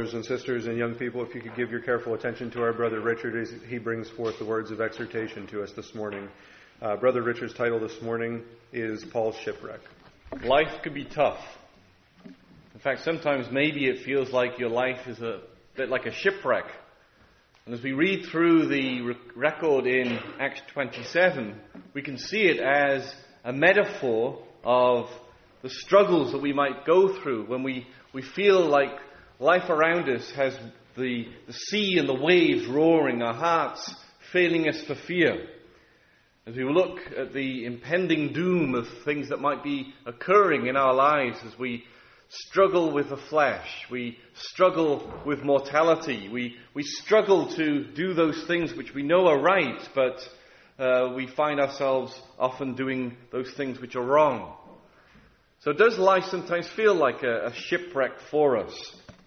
brothers and sisters and young people, if you could give your careful attention to our brother Richard as he brings forth the words of exhortation to us this morning. Brother Richard's title this morning is Paul's Shipwreck. Life can be tough. In fact, sometimes maybe it feels like your life is a bit like a shipwreck. And as we read through the record in Acts 27, we can see it as a metaphor of the struggles that we might go through when we feel like life around us has the sea and the waves roaring, our hearts failing us for fear. As we look at the impending doom of things that might be occurring in our lives as we struggle with the flesh, we struggle with mortality, we struggle to do those things which we know are right, but we find ourselves often doing those things which are wrong. So does life sometimes feel like a shipwreck for us?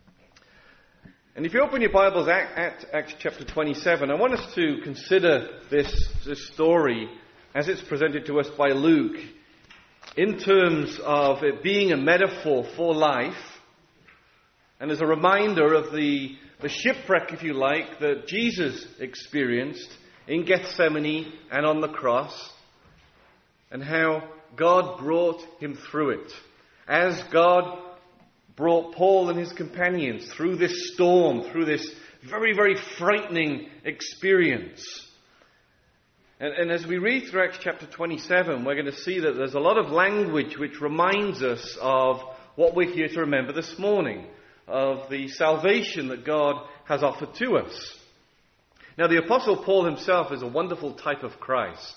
And if you open your Bibles at Acts chapter 27, I want us to consider this story as it's presented to us by Luke in terms of it being a metaphor for life and as a reminder of the shipwreck, if you like, that Jesus experienced in Gethsemane and on the cross, and how God brought him through it. As God brought Paul and his companions through this storm, through this very, very frightening experience. And as we read through Acts chapter 27, we're going to see that there's a lot of language which reminds us of what we're here to remember this morning, of the salvation that God has offered to us. Now, the Apostle Paul himself is a wonderful type of Christ.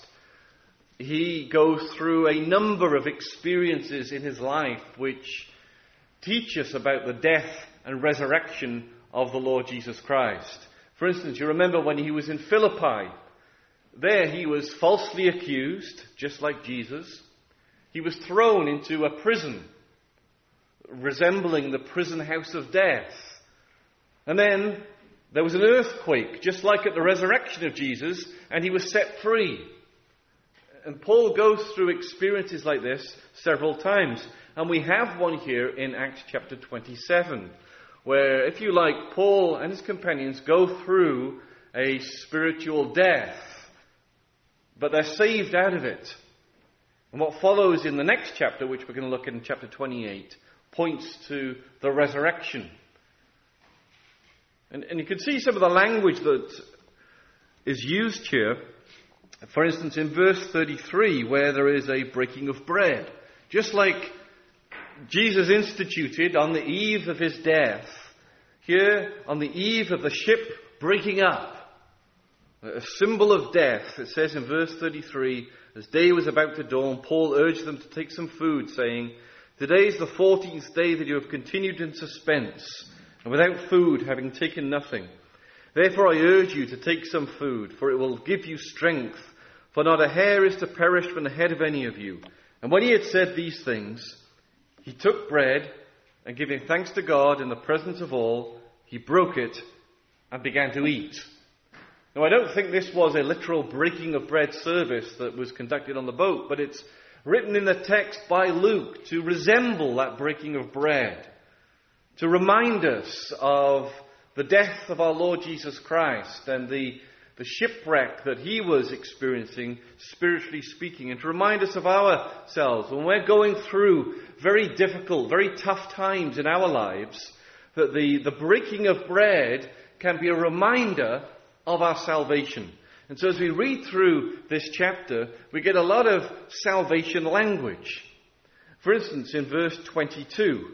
He goes through a number of experiences in his life which teach us about the death and resurrection of the Lord Jesus Christ. For instance, you remember when he was in Philippi. There he was falsely accused, just like Jesus. He was thrown into a prison, resembling the prison house of death. And then there was an earthquake, just like at the resurrection of Jesus, and he was set free. And Paul goes through experiences like this several times. And we have one here in Acts chapter 27, where, if you like, Paul and his companions go through a spiritual death, but they're saved out of it. And what follows in the next chapter, which we're going to look at in chapter 28, points to the resurrection. And you can see some of the language that is used here. For instance, in verse 33, where there is a breaking of bread. Just like Jesus instituted on the eve of his death, here on the eve of the ship breaking up, a symbol of death, it says in verse 33, as day was about to dawn, Paul urged them to take some food, saying, "Today is the 14th day that you have continued in suspense, and without food, having taken nothing. Therefore I urge you to take some food, for it will give you strength, for not a hair is to perish from the head of any of you." And when he had said these things, he took bread, and giving thanks to God in the presence of all, he broke it and began to eat. Now, I don't think this was a literal breaking of bread service that was conducted on the boat, but it's written in the text by Luke to resemble that breaking of bread, to remind us of the death of our Lord Jesus Christ and the shipwreck that he was experiencing, spiritually speaking, and to remind us of ourselves when we're going through very difficult, very tough times in our lives, that the breaking of bread can be a reminder of our salvation. And so as we read through this chapter, we get a lot of salvation language. For instance, in verse 22,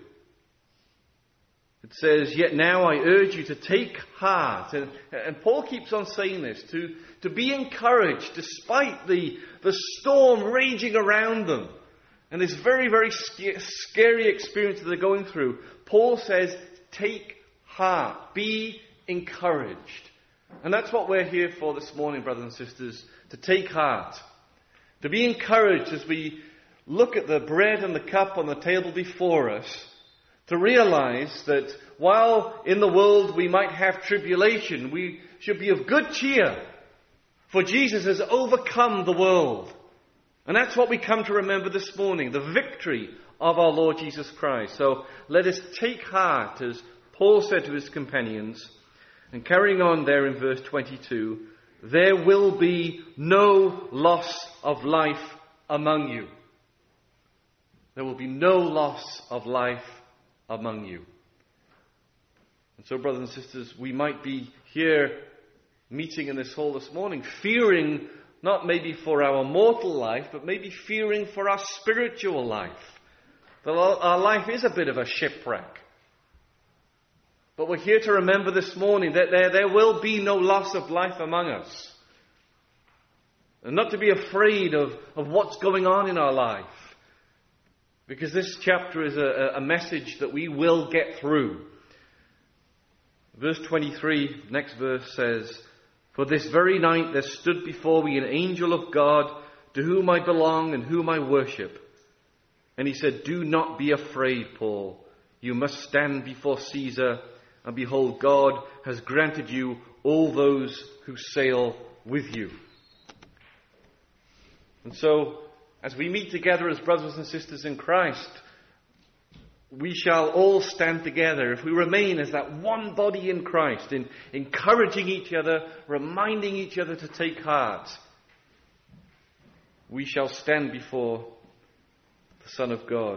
it says, "Yet now I urge you to take heart." And Paul keeps on saying this, to be encouraged despite the storm raging around them. And this very, very scary experience that they're going through. Paul says, take heart, be encouraged. And that's what we're here for this morning, brothers and sisters, to take heart. To be encouraged as we look at the bread and the cup on the table before us, to realize that while in the world we might have tribulation, we should be of good cheer, for Jesus has overcome the world. And that's what we come to remember this morning, the victory of our Lord Jesus Christ. So let us take heart as Paul said to his companions, and carrying on there in verse 22, there will be no loss of life among you. There will be no loss of life among you. And so, brothers and sisters, we might be here meeting in this hall this morning, fearing not maybe for our mortal life, but maybe fearing for our spiritual life. That our life is a bit of a shipwreck. But we're here to remember this morning that there will be no loss of life among us. And not to be afraid of what's going on in our life. Because this chapter is a message that we will get through. Verse 23, next verse says, for this very night there stood before me an angel of God, to whom I belong and whom I worship. And he said, do not be afraid, Paul. You must stand before Caesar, and behold, God has granted you all those who sail with you. And so, as we meet together as brothers and sisters in Christ, we shall all stand together if we remain as that one body in Christ, in encouraging each other, reminding each other to take heart. We shall stand before the Son of God.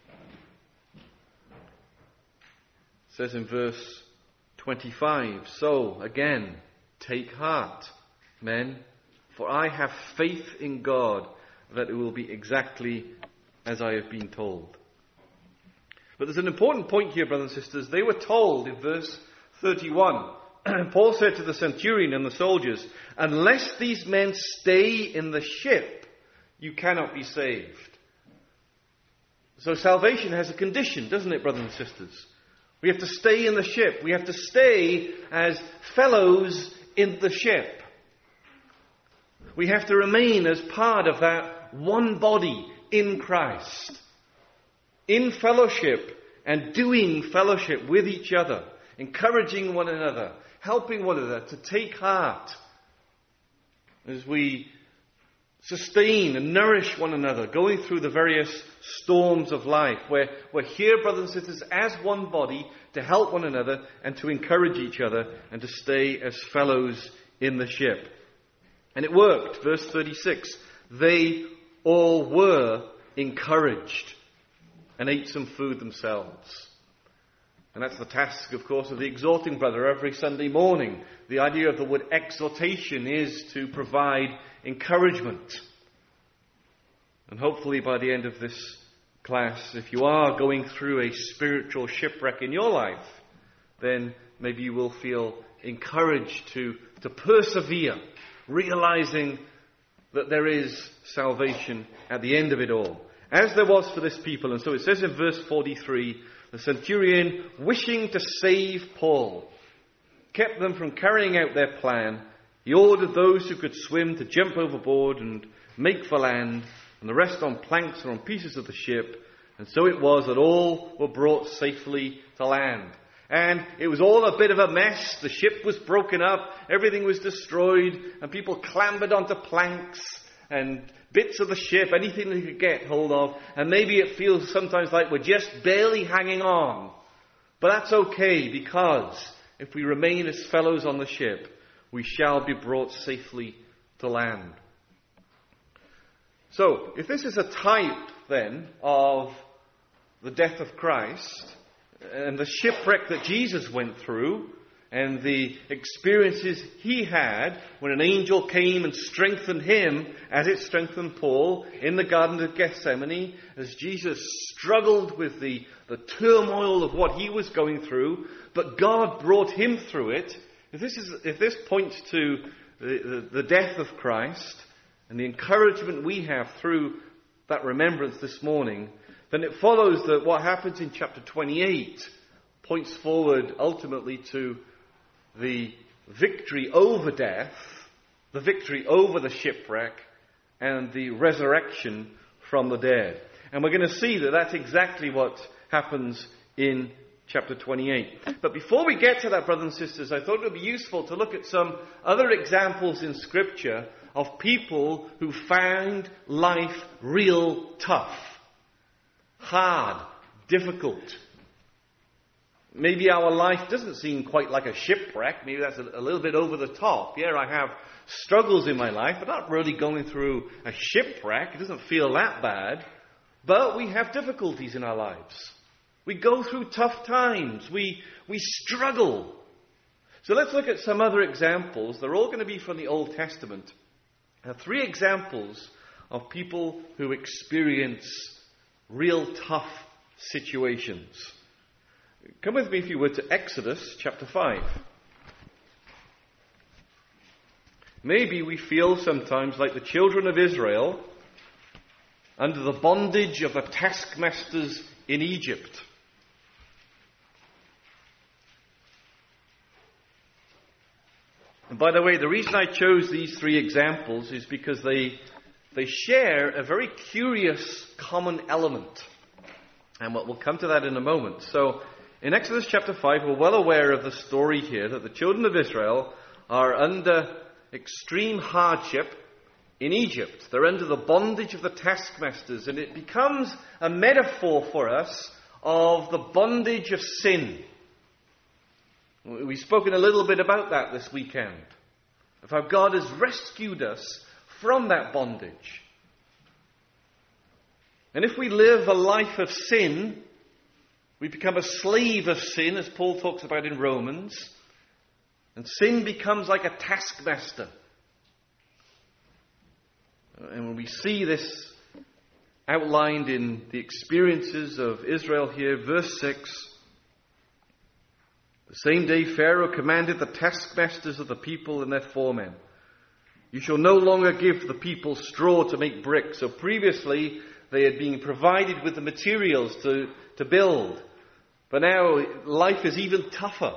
It says in verse 25, so again, take heart, men, for I have faith in God that it will be exactly as I have been told. But there's an important point here, brothers and sisters. They were told in verse 31, Paul said to the centurion and the soldiers, unless these men stay in the ship, you cannot be saved. So salvation has a condition, doesn't it, brothers and sisters? We have to stay in the ship. We have to stay as fellows in the ship. We have to remain as part of that one body in Christ. In fellowship and doing fellowship with each other. Encouraging one another. Helping one another to take heart. As we sustain and nourish one another, going through the various storms of life. We're here, brothers and sisters, as one body to help one another and to encourage each other and to stay as fellows in the ship. And it worked. Verse 36, they all were encouraged and ate some food themselves. And that's the task, of course, of the exhorting brother every Sunday morning. The idea of the word exhortation is to provide encouragement. And hopefully by the end of this class, if you are going through a spiritual shipwreck in your life, then maybe you will feel encouraged to persevere, realizing that there is salvation at the end of it all. As there was for this people. And so it says in verse 43, the centurion, wishing to save Paul, kept them from carrying out their plan. He ordered those who could swim to jump overboard and make for land, and the rest on planks or on pieces of the ship. And so it was that all were brought safely to land. And it was all a bit of a mess. The ship was broken up, everything was destroyed, and people clambered onto planks and bits of the ship, anything they could get hold of. And maybe it feels sometimes like we're just barely hanging on. But that's okay, because if we remain as fellows on the ship, we shall be brought safely to land. So, if this is a type then of the death of Christ and the shipwreck that Jesus went through and the experiences he had when an angel came and strengthened him as it strengthened Paul in the Garden of Gethsemane, as Jesus struggled with the turmoil of what he was going through, but God brought him through it. If this points to the death of Christ and the encouragement we have through that remembrance this morning, then it follows that what happens in chapter 28 points forward ultimately to the victory over death, the victory over the shipwreck, and the resurrection from the dead. And we're going to see that that's exactly what happens in chapter 28. But before we get to that, brothers and sisters, I thought it would be useful to look at some other examples in Scripture of people who found life real tough, hard, difficult. Maybe our life doesn't seem quite like a shipwreck. Maybe that's a little bit over the top. Yeah, I have struggles in my life, but not really going through a shipwreck. It doesn't feel that bad. But we have difficulties in our lives. We go through tough times. We struggle. So let's look at some other examples. They're all going to be from the Old Testament. There are 3 examples of people who experience real tough situations. Come with me, if you would, to Exodus chapter 5. Maybe we feel sometimes like the children of Israel under the bondage of the taskmasters in Egypt. And by the way, the reason I chose these 3 examples is because they share a very curious common element. And we'll come to that in a moment. So, in Exodus chapter 5, we're well aware of the story here that the children of Israel are under extreme hardship in Egypt. They're under the bondage of the taskmasters, and it becomes a metaphor for us of the bondage of sin. We've spoken a little bit about that this weekend, of how God has rescued us from that bondage. And if we live a life of sin, we become a slave of sin, as Paul talks about in Romans, and sin becomes like a taskmaster. And when we see this outlined in the experiences of Israel here, verse 6, the same day Pharaoh commanded the taskmasters of the people and their foremen, "You shall no longer give the people straw to make bricks." So previously they had been provided with the materials to build. But now life is even tougher.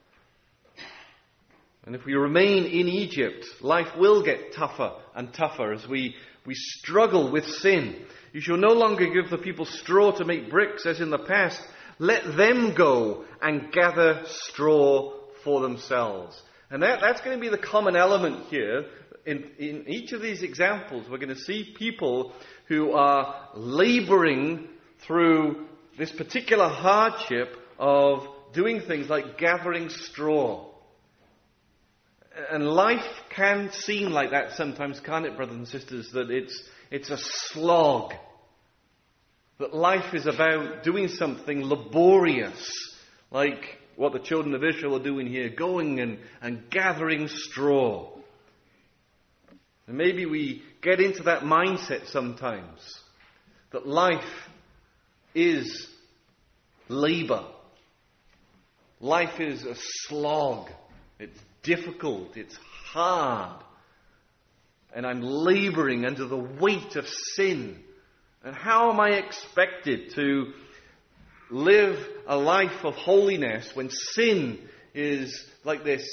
And if we remain in Egypt, life will get tougher and tougher as we struggle with sin. "You shall no longer give the people straw to make bricks as in the past. Let them go and gather straw for themselves." And that's going to be the common element here. In each of these examples, we're going to see people who are laboring through this particular hardship of doing things like gathering straw. And life can seem like that sometimes, can't it, brothers and sisters? That it's a slog. That life is about doing something laborious, like what the children of Israel are doing here, going and gathering straw. And maybe we get into that mindset sometimes, that life is labor. Life is a slog. It's difficult. It's hard. And I'm laboring under the weight of sin. And how am I expected to live a life of holiness when sin is like this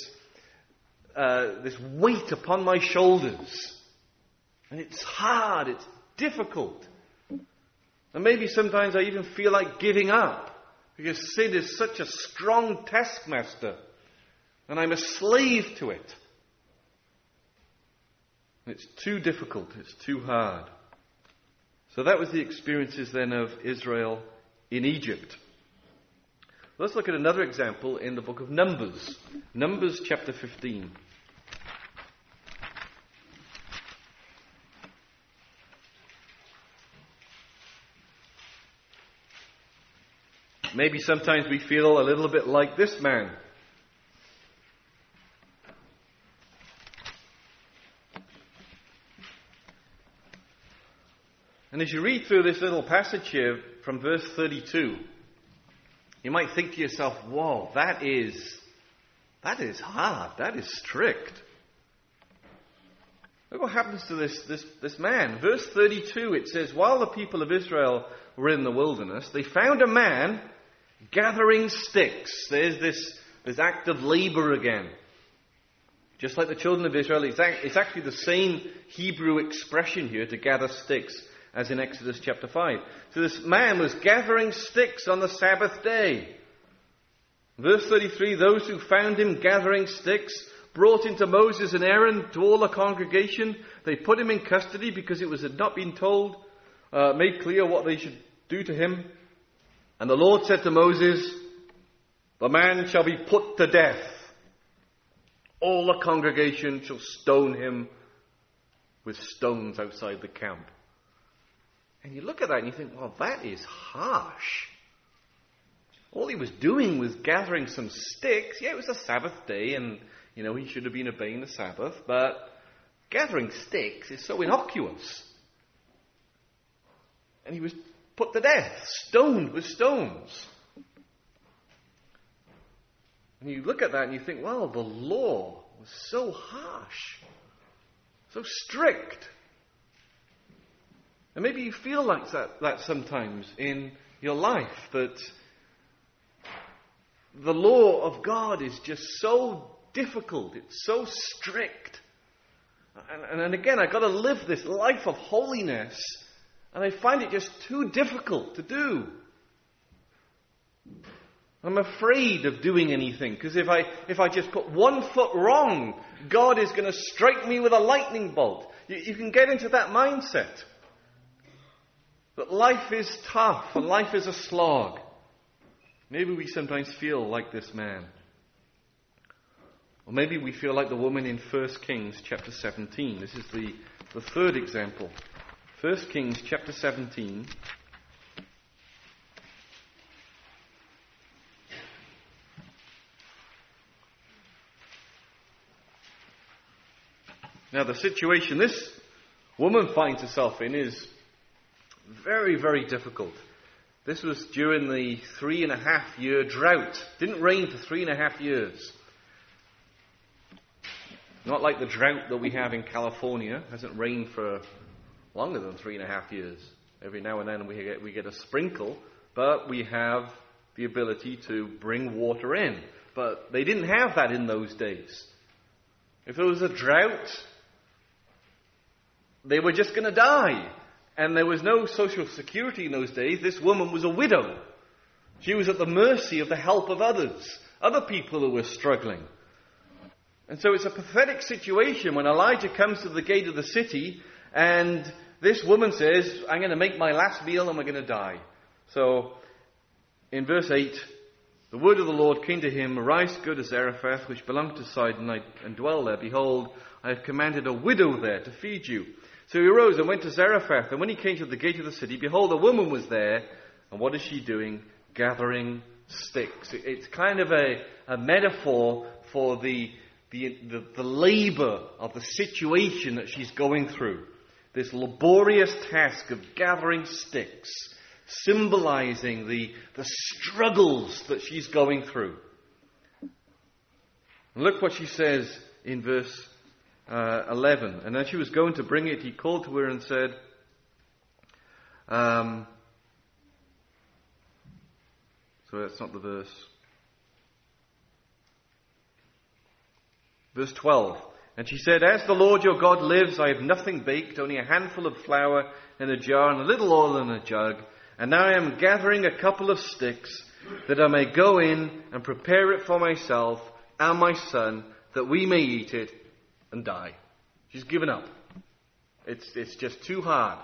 weight upon my shoulders? And it's hard. It's difficult. And maybe sometimes I even feel like giving up, because sin is such a strong taskmaster, and I'm a slave to it. And it's too difficult, it's too hard. So that was the experiences then of Israel in Egypt. Let's look at another example in the book of Numbers. Numbers chapter 15. Maybe sometimes we feel a little bit like this man. And as you read through this little passage here from verse 32, you might think to yourself, whoa, that is hard, that is strict. Look what happens to this man. Verse 32, it says, while the people of Israel were in the wilderness, they found a man gathering sticks. There's this act of labor again. Just like the children of Israel, it's actually the same Hebrew expression here to gather sticks as in Exodus chapter 5. So this man was gathering sticks on the Sabbath day. Verse 33, those who found him gathering sticks brought into Moses and Aaron to all the congregation. They put him in custody because it had not been made clear what they should do to him. And the Lord said to Moses, The man shall be put to death. All the congregation shall stone him with stones outside the camp. And you look at that and you think, well, that is harsh. All he was doing was gathering some sticks. Yeah, it was a Sabbath day and, he should have been obeying the Sabbath. But gathering sticks is so innocuous. And he was put to death, stoned with stones. And you look at that and you think, well, the law was so harsh, so strict. And maybe you feel like that sometimes in your life, that the law of God is just so difficult, it's so strict. And again, I've got to live this life of holiness, and I find it just too difficult to do. I'm afraid of doing anything, because if I just put one foot wrong, God is going to strike me with a lightning bolt. You can get into that mindset. But life is tough, and life is a slog. Maybe we sometimes feel like this man. Or maybe we feel like the woman in 1 Kings chapter 17. This is the third example. 1 Kings chapter 17. Now, the situation this woman finds herself in is very, very difficult. This was during the 3.5-year drought. Didn't rain for 3.5 years. Not like the drought that we have in California. It hasn't rained for longer than 3.5 years. Every now and then we get a sprinkle, but we have the ability to bring water in. But they didn't have that in those days. If there was a drought, they were just going to die. And there was no social security in those days. This woman was a widow. She was at the mercy of the help of others, other people who were struggling. And so it's a pathetic situation when Elijah comes to the gate of the city and this woman says, I'm going to make my last meal and we're going to die. So in verse 8, the word of the Lord came to him, Arise, go to Zarephath, which belonged to Sidon, and dwell there. Behold, I have commanded a widow there to feed you. So he arose and went to Zarephath, and when he came to the gate of the city, behold, a woman was there, and what is she doing? Gathering sticks. It's kind of a metaphor for the labor of the situation that she's going through. This laborious task of gathering sticks, symbolizing the struggles that she's going through. And look what she says in verse 11. And as she was going to bring it, he called to her and said, so that's not the verse. Verse 12. And she said, As the Lord your God lives, I have nothing baked, only a handful of flour in a jar and a little oil in a jug. And now I am gathering a couple of sticks, that I may go in and prepare it for myself and my son, that we may eat it and die. She's given up. It's just too hard.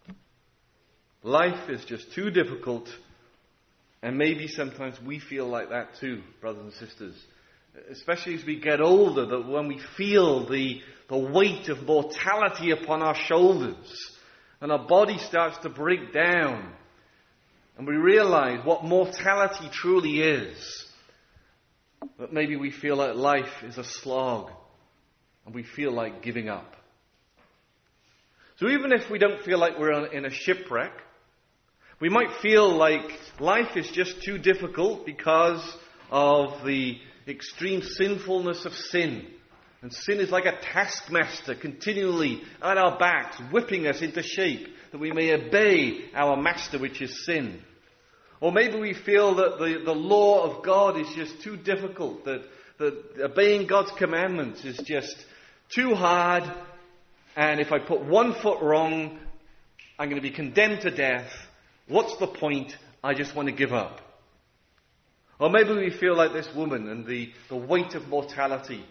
Life is just too difficult. And maybe sometimes we feel like that too, brothers and sisters. Especially as we get older, that when we feel the weight of mortality upon our shoulders, and our body starts to break down, and we realize what mortality truly is, that maybe we feel like life is a slog, and we feel like giving up. So even if we don't feel like we're in a shipwreck, we might feel like life is just too difficult because of the extreme sinfulness of sin. And sin is like a taskmaster continually at our backs, whipping us into shape, that we may obey our master, which is sin. Or maybe we feel that the law of God is just too difficult, that obeying God's commandments is just too hard, and if I put one foot wrong, I'm going to be condemned to death. What's the point? I just want to give up. Or maybe we feel like this woman and the weight of mortality.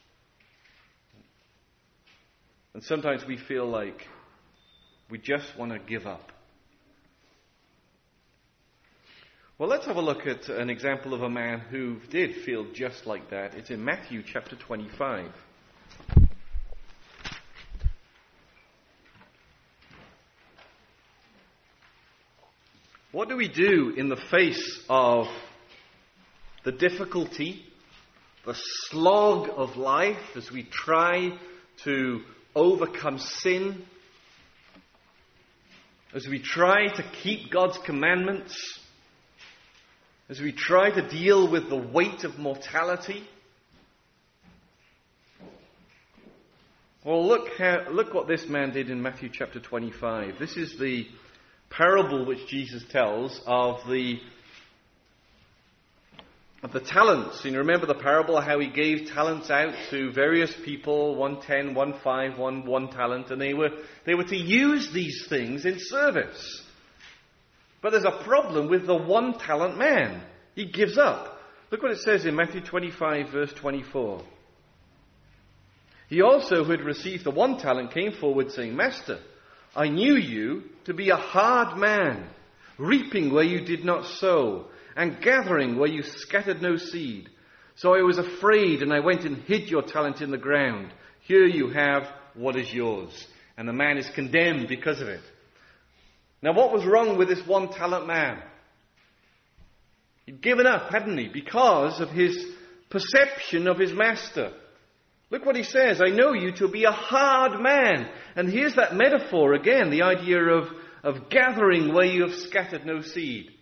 And sometimes we feel like we just want to give up. Well, let's have a look at an example of a man who did feel just like that. It's in Matthew chapter 25. What do we do in the face of the difficulty, the slog of life as we try to overcome sin, as we try to keep God's commandments, as we try to deal with the weight of mortality? Well, look what this man did in Matthew chapter 25. This is the parable which Jesus tells of the talents. And you remember the parable, how he gave talents out to various people, 1 10, 1 5, 1 talent, and they were to use these things in service. But there's a problem with the 1 talent man. He gives up. Look what it says in Matthew 25, verse 24. He also, who had received the 1 talent, came forward saying, Master, I knew you to be a hard man, reaping where you did not sow, and gathering where you scattered no seed. So I was afraid, and I went and hid your talent in the ground. Here you have what is yours. And the man is condemned because of it. Now, what was wrong with this 1 talent man? He'd given up, hadn't he? Because of his perception of his master. Look what he says. I know you to be a hard man. And here's that metaphor again, the idea of gathering where you have scattered no seed.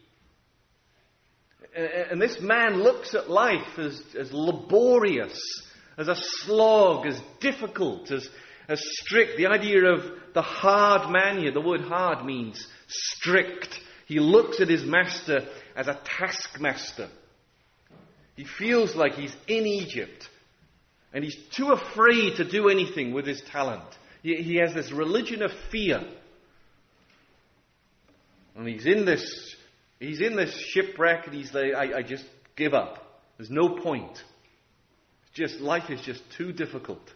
And this man looks at life as laborious, as a slog, as difficult, as strict. The idea of the hard man here, the word hard means strict. He looks at his master as a taskmaster. He feels like he's in Egypt. And he's too afraid to do anything with his talent. He has this religion of fear. And he's in this shipwreck, and he's like, I just give up. There's no point. Life is just too difficult.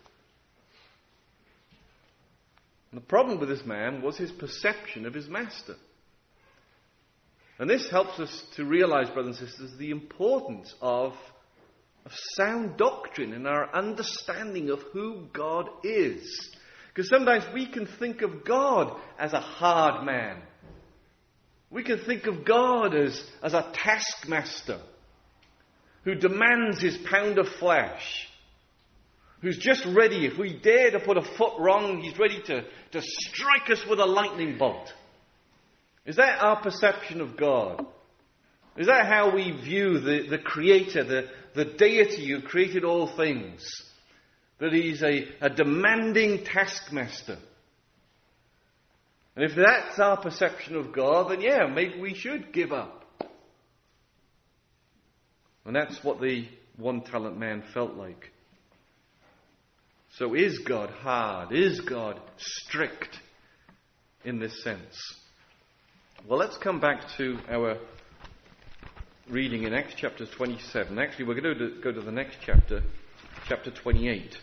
And the problem with this man was his perception of his master. And this helps us to realize, brothers and sisters, the importance of sound doctrine in our understanding of who God is. Because sometimes we can think of God as a hard man. We can think of God as a taskmaster who demands his pound of flesh, who's just ready, if we dare to put a foot wrong, he's ready to strike us with a lightning bolt. Is that our perception of God? Is that how we view the Creator, the deity who created all things? That he's a demanding taskmaster? And if that's our perception of God, then yeah, maybe we should give up. And that's what the 1 talent man felt like. So is God hard? Is God strict in this sense? Well, let's come back to our reading in Acts chapter 27. Actually, we're going to go to the next chapter, chapter 28.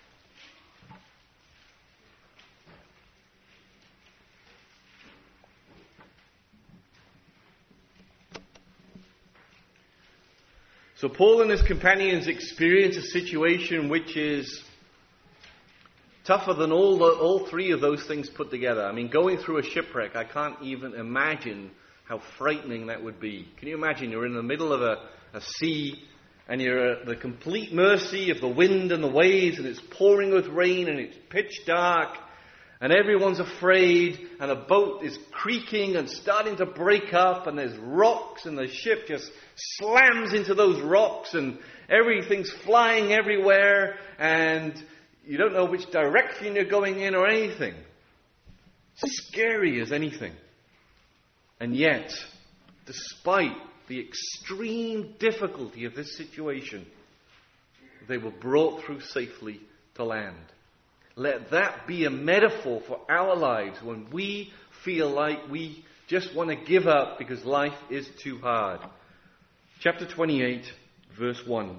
So Paul and his companions experience a situation which is tougher than all 3 of those things put together. I mean, going through a shipwreck, I can't even imagine how frightening that would be. Can you imagine you're in the middle of a sea and you're at the complete mercy of the wind and the waves, and it's pouring with rain and it's pitch dark and everyone's afraid and the boat is creaking and starting to break up and there's rocks and the ship just slams into those rocks and everything's flying everywhere and you don't know which direction you're going in or anything. Scary as anything. And yet, despite the extreme difficulty of this situation, they were brought through safely to land. Let that be a metaphor for our lives when we feel like we just want to give up because life is too hard. Chapter 28, verse 1.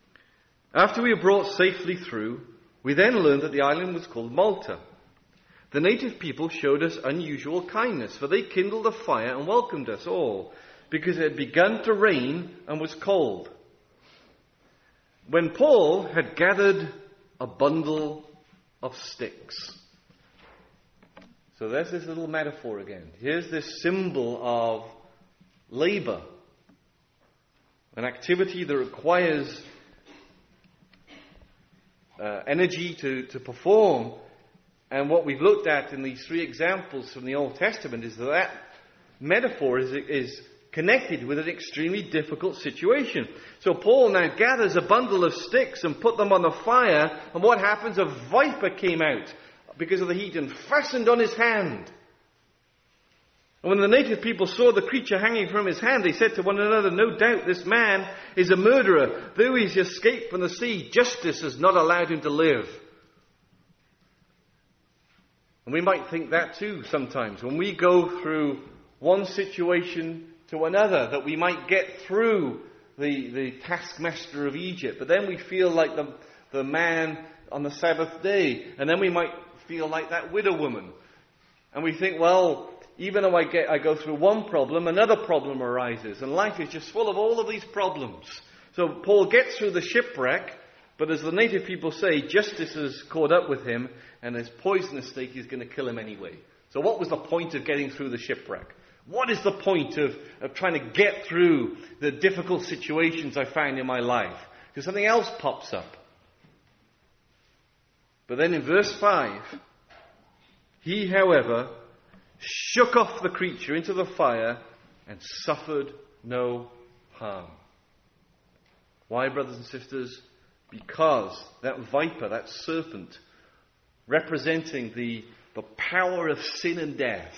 After we were brought safely through, we then learned that the island was called Malta. The native people showed us unusual kindness, for they kindled a fire and welcomed us all, because it had begun to rain and was cold. When Paul had gathered a bundle of sticks. So there's this little metaphor again. Here's this symbol of labor, an activity that requires energy to perform. And what we've looked at in these three examples from the Old Testament is that metaphor is connected with an extremely difficult situation. So Paul now gathers a bundle of sticks and put them on the fire, and what happens? A viper came out because of the heat and fastened on his hand. And when the native people saw the creature hanging from his hand, they said to one another, "No doubt this man is a murderer. Though he's escaped from the sea, justice has not allowed him to live." And we might think that too sometimes. When we go through one situation to another, that we might get through the taskmaster of Egypt, but then we feel like the man on the Sabbath day, and then we might feel like that widow woman. And we think, well, even though I go through one problem, another problem arises, and life is just full of all of these problems. So Paul gets through the shipwreck, but as the native people say, justice has caught up with him, and his poisonous snake is going to kill him anyway. So what was the point of getting through the shipwreck? What is the point of trying to get through the difficult situations I find in my life? Because something else pops up. But then in verse 5, he, however, shook off the creature into the fire and suffered no harm. Why, brothers and sisters? Because that viper, that serpent, representing the power of sin and death,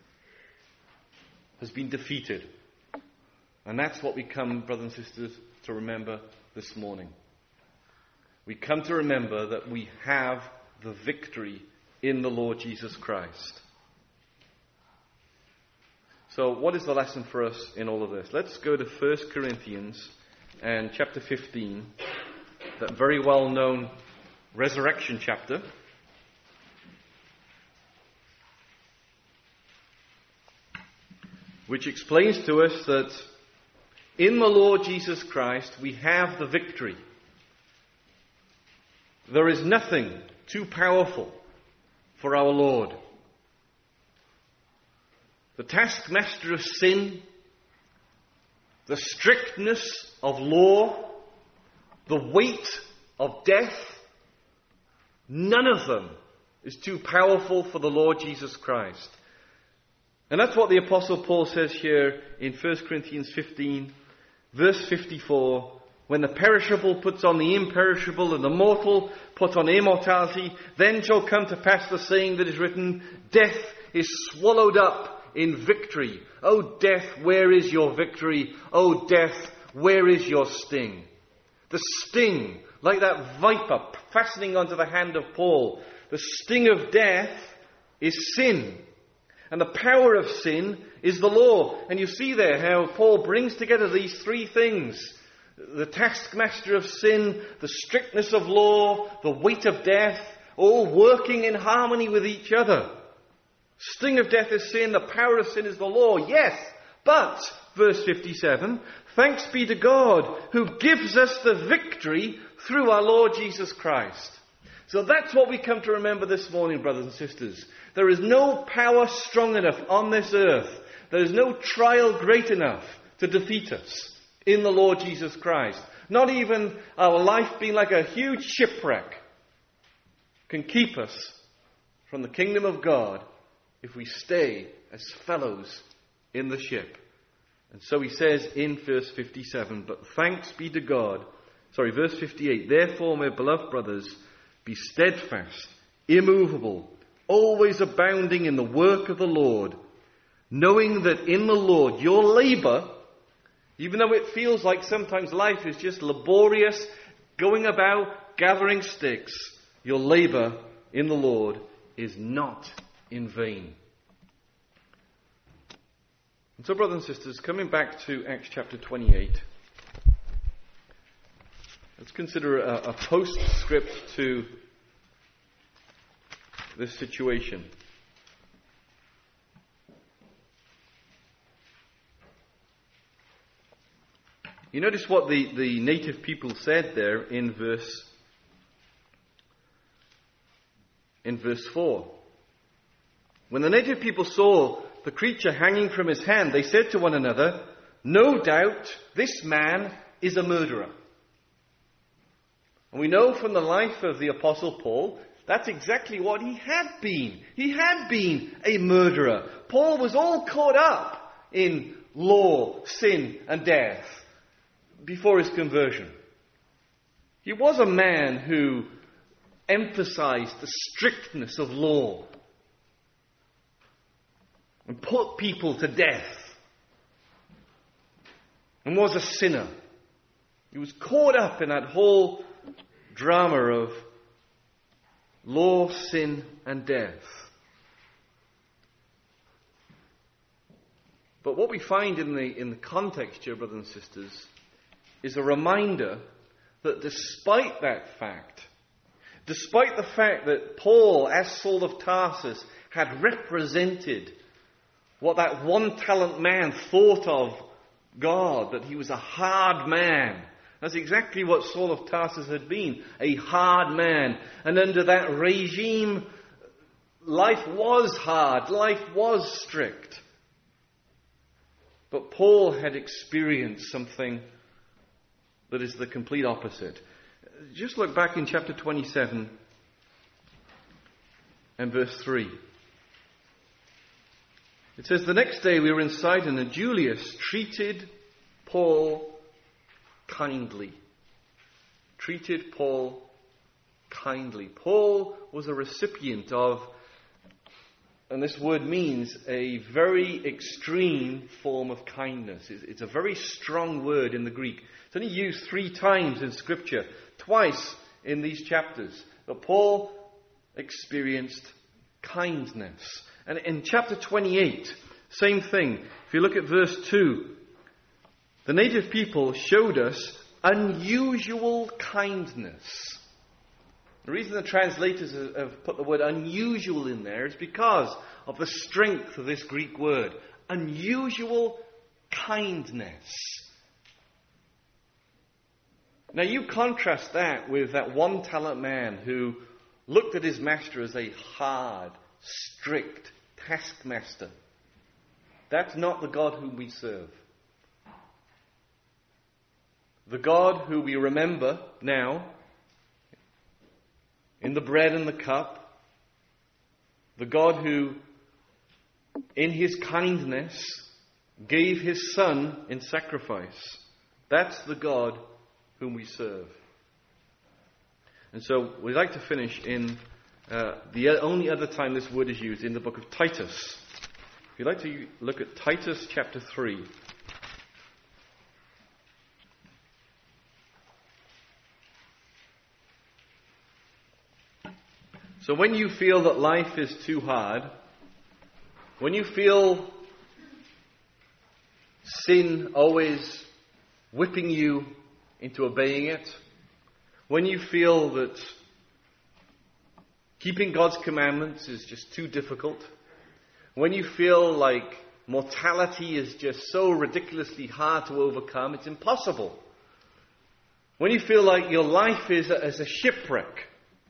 has been defeated. And that's what we come, brothers and sisters, to remember this morning. We come to remember that we have the victory in the Lord Jesus Christ. So what is the lesson for us in all of this? Let's go to 1 Corinthians and chapter 15, that very well-known resurrection chapter. Which explains to us that in the Lord Jesus Christ we have the victory. There is nothing too powerful for our Lord. The taskmaster of sin, the strictness of law, the weight of death, none of them is too powerful for the Lord Jesus Christ. And that's what the Apostle Paul says here in 1 Corinthians 15, verse 54. When the perishable puts on the imperishable and the mortal put on immortality, then shall come to pass the saying that is written, death is swallowed up in victory. O death, where is your victory? O death, where is your sting? The sting, like that viper fastening onto the hand of Paul, the sting of death is sin. And the power of sin is the law. And you see there how Paul brings together these three things. The taskmaster of sin, the strictness of law, the weight of death, all working in harmony with each other. Sting of death is sin, the power of sin is the law. Yes, but, verse 57, thanks be to God who gives us the victory through our Lord Jesus Christ. So that's what we come to remember this morning, brothers and sisters. There is no power strong enough on this earth. There is no trial great enough to defeat us in the Lord Jesus Christ. Not even our life being like a huge shipwreck can keep us from the kingdom of God if we stay as fellows in the ship. And so he says in verse 57, but thanks be to God. Verse 58, therefore, my beloved brothers, be steadfast, immovable, always abounding in the work of the Lord, knowing that in the Lord your labor, even though it feels like sometimes life is just laborious, going about gathering sticks, your labor in the Lord is not in vain. And so, brothers and sisters, coming back to Acts chapter 28, let's consider a postscript to this situation. You notice what the native people said there in verse 4. When the native people saw the creature hanging from his hand, they said to one another, "No doubt this man is a murderer." And we know from the life of the Apostle Paul, that's exactly what he had been. He had been a murderer. Paul was all caught up in law, sin, and death before his conversion. He was a man who emphasized the strictness of law and put people to death and was a sinner. He was caught up in that whole drama of law, sin, and death. But what we find in the context here, brothers and sisters, is a reminder that despite that fact, despite the fact that Paul, as Saul of Tarsus, had represented what that one-talent man thought of God, that he was a hard man. That's exactly what Saul of Tarsus had been, a hard man. And under that regime, life was hard, life was strict. But Paul had experienced something that is the complete opposite. Just look back in chapter 27 and verse 3. It says, "The next day we were in Sidon, and Julius treated Paul kindly." Treated Paul kindly. Paul was a recipient of, and this word means a very extreme form of kindness. It's a very strong word in the Greek. It's only used 3 times in Scripture, twice in these chapters, that Paul experienced kindness. And in chapter 28, same thing. If you look at verse 2, the native people showed us unusual kindness. The reason the translators have put the word unusual in there is because of the strength of this Greek word. Unusual kindness. Now you contrast that with that one-talent man who looked at his master as a hard, strict taskmaster. That's not the God whom we serve. The God who we remember now in the bread and the cup, the God who in his kindness gave his Son in sacrifice, that's the God whom we serve. And so we'd like to finish in the only other time this word is used, in the book of Titus. If you'd like to look at Titus chapter 3. So when you feel that life is too hard, when you feel sin always whipping you into obeying it, when you feel that keeping God's commandments is just too difficult, when you feel like mortality is just so ridiculously hard to overcome, it's impossible. When you feel like your life is as a shipwreck,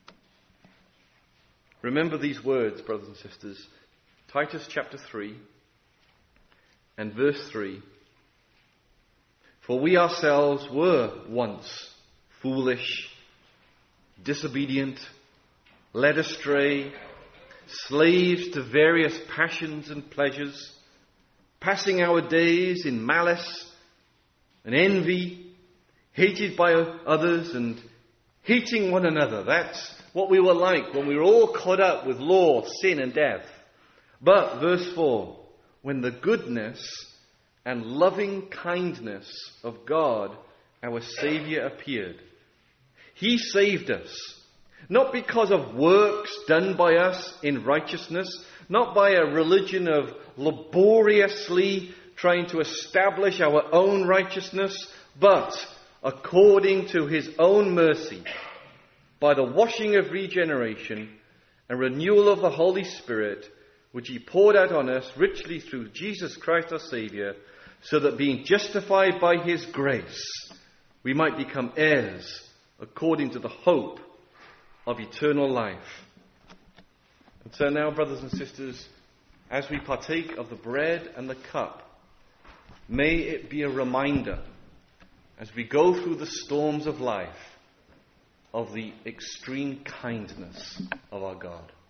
remember these words, brothers and sisters. Titus chapter 3 and verse 3. "For we ourselves were once foolish, disobedient, led astray, slaves to various passions and pleasures, passing our days in malice and envy, hated by others and hating one another." That's what we were like when we were all caught up with law, sin, and death. But, verse 4, "when the goodness and loving kindness of God, our Saviour, appeared, He saved us, not because of works done by us in righteousness, not by a religion of laboriously trying to establish our own righteousness, but according to His own mercy, by the washing of regeneration and renewal of the Holy Spirit, which He poured out on us richly through Jesus Christ our Saviour, so that being justified by his grace, we might become heirs according to the hope of eternal life. And so now, brothers and sisters, as we partake of the bread and the cup, may it be a reminder, as we go through the storms of life, of the extreme kindness of our God.